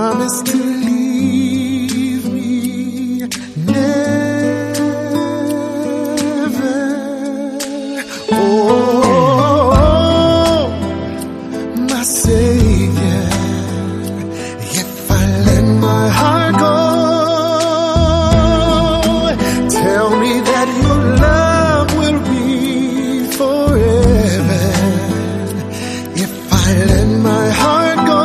promise to leave me never. Oh, my Savior, if I let my heart go, tell me that your love will be forever. If I let my heart go,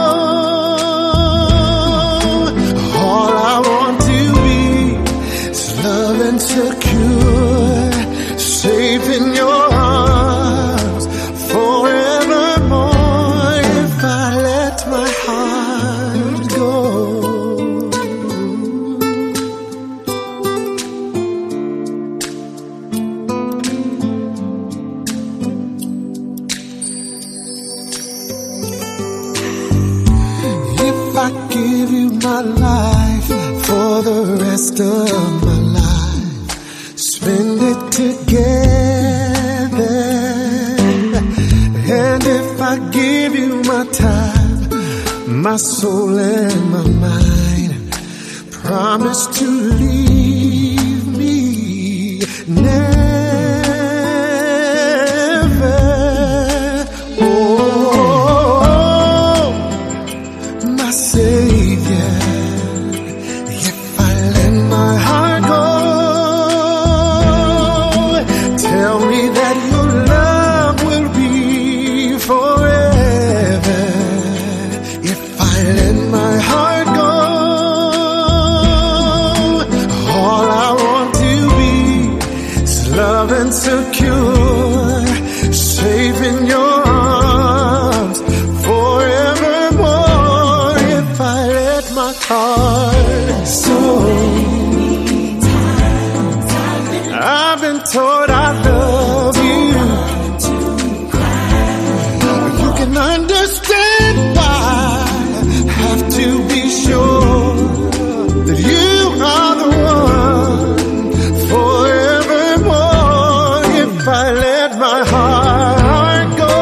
all I want to be is love and secure, safe in your arms forevermore. If I let my heart go. If I give you my life for the rest of my life, spend it together. And if I give you my time, my soul and my mind, promise to leave me never. Oh, my Savior, if I let my heart go, tell me that your love will be forever. If I let my heart go, all I want to be is love and secure, safe in your arms forevermore. If I let my heart go, I've been told I love you. You can understand why I have to be sure that you are the one forevermore. If I let my heart go,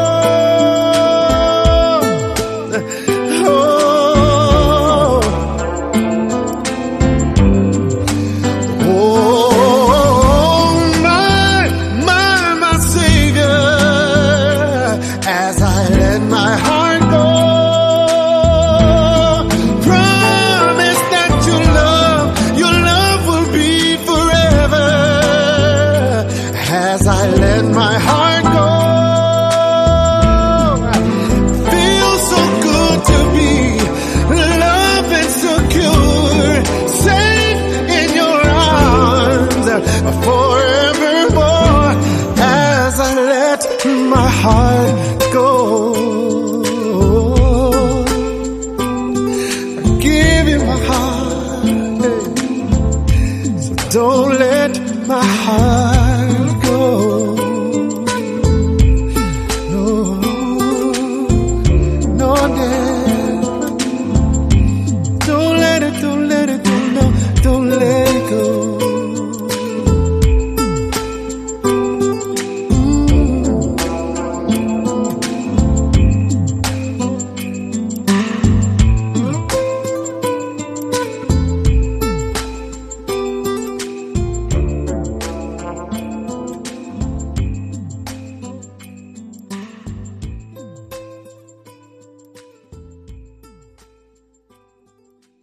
oh, my Savior, as I let my heart go, promise that your love will be forever. As I let my heart go, feels so good to be loved and secure, safe in your arms forevermore. As I let my heart go, I give you my heart, so don't let my heart